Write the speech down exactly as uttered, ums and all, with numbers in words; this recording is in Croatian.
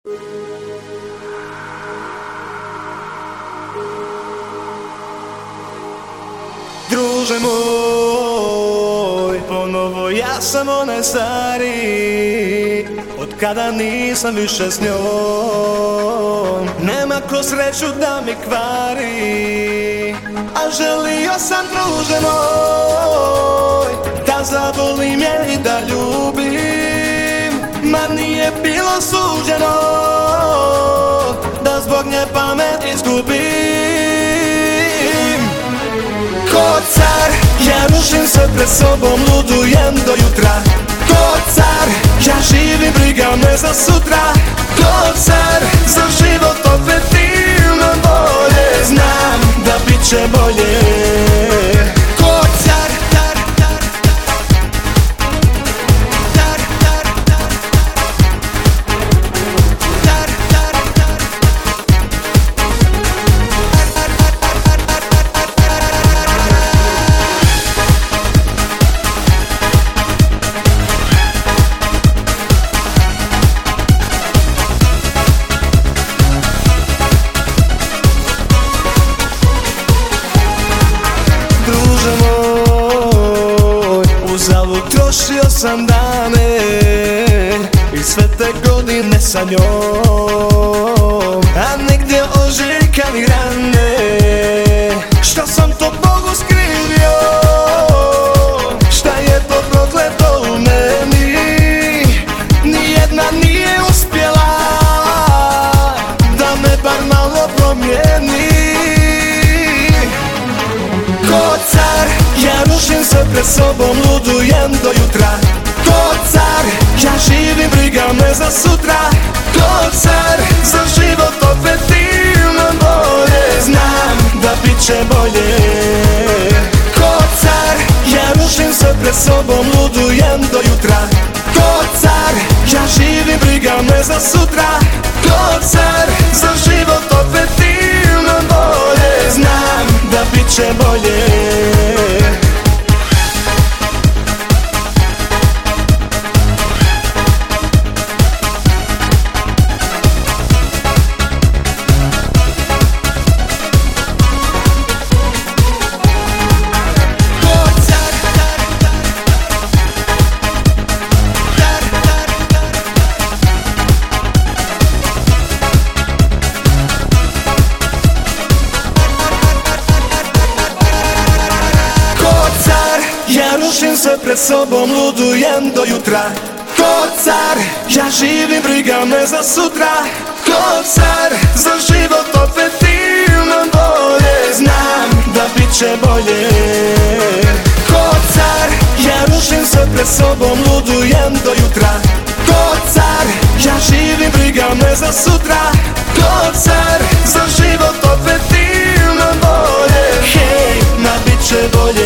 Druže moj, ponovo ja sam onaj stari, od kada nisam više s njom. Nema ko sreću da mi kvari, a želio sam, druže moj, da zavolim je i da ljubim. Ma nije bilo suđeno da zbog nje pamet izgubim. Ko car, ja rušim se pred sobom, ludujem do jutra. Ko car, ja živim, briga me za sutra. Ko car, za život opet ima bolje, znam da bit će bolje. Ko car, car, car, car, car, car, car, car. Druže moj, uzalud trošio sam dane i sve te godine sa njom, a nigdje ožiljka ni rane. Šta sam to Bogu skrivio, šta je to prokleto u meni? Nijedna nije uspjela da me bar malo promijeni. Ko car, ja rušim se pred sobom, ludujem do jutra. Ko car, ja živim, briga me za sutra. Ko car, za život opet ima bolje, znam da bit će bolje. Ko car, ja rušim se pred sobom, ludujem do jutra. Ko car, ja živim, briga me za sutra. Ko car, za život opet ima bolje, znam da bit će bolje. Ja rušim se pred sobom, ludujem do jutra. Ko car, ja živim, briga me za sutra. Ko car, za život opet ima bolje, znam da bit će bolje. Ko car, ja rušim se pred sobom, ludujem do jutra. Ko car, ja živim, briga me za sutra. Ko car, za život opet ima bolje, hej, ma bit će bolje.